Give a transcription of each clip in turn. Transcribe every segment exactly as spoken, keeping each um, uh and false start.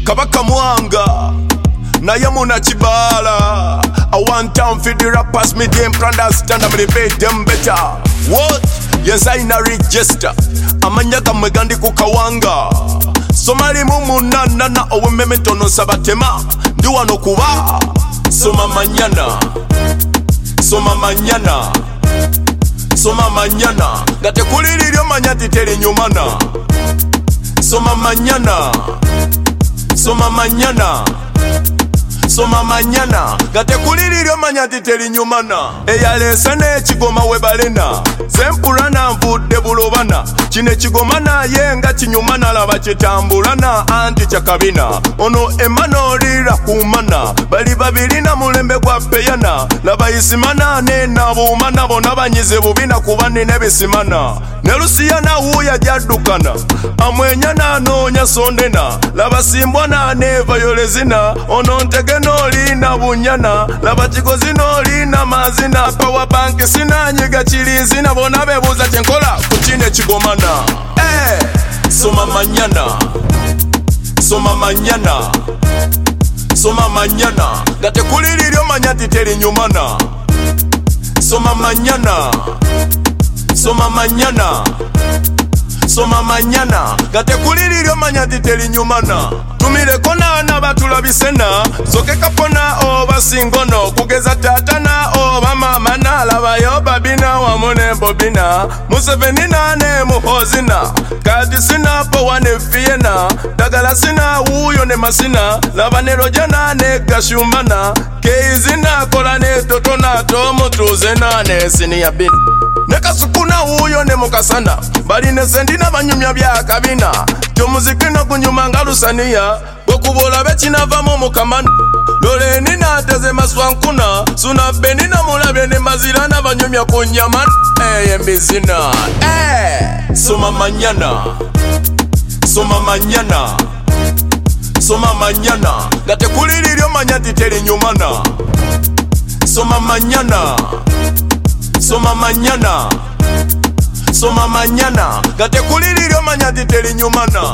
Kabaka Mwanga naye muna Kibala. I want town for the rappers, me them understand I'm the pay them better. What? Yes I na register amanya kamwe gandi kukawanga somali mumuna nana owe memetono sabatema ndi wano kuba soma manyana soma manyana soma manyana gate kuliliryo manyati teri nyumana soma manyana soma manyana soma manyana gate kuliliryo manyati teri nyumana eyalesane ekigoma webalena sempulana nvudde bulobana kino ekigoma naye nga kinyumana laba kitambulana anti kyakabina ono emanolira kumana bali babiri na mulembe gwa peyana laba isimana nenabuumana bona banyize bubina kuba nina bisimana ne lusiyana wuya jaddukana amwenyana anoonya sondena laba simbwana nevayolezina ono ntegenolina bunyana laba kigozinolina mazina power bank sinanyiga kirizina bona bebuuza kyenkola ku kino ekigomana eh soma manyana soma manyana soma manyana gate kuliliryo manyati teri nyumana soma manyana soma manyana soma manyana gate kuliliryo manyati teri nyumana tumireko nana batulabisena soke kapona oba singono kugeza tatana oba mama nalabayo babina wamune bobina Museveni nane muhozina kati sina po wane fiena dagala sina uyo ne masina labanero jana ne gashumbana keizina kola ne totona tomutuze nane sini ya bin nekasukuna uyo ne mukasana bali ne sendina banyumya bya kabina jo muziki no kunyuma ngalusania bokubola bekinava mu mukamana lole nina teze maswankuna suna benina mulabe ne mazirana banyumya kunyama eh mbizina eh soma manyana soma manyana soma manyana gate kuliliryo manyati teri nyumana soma manyana soma manyana soma manyana gate kuliliryo manyati teri nyumana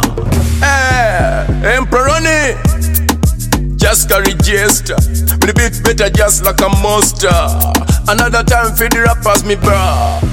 eh emperoni just carry register me beat better just like a monster another time for the rappers me bra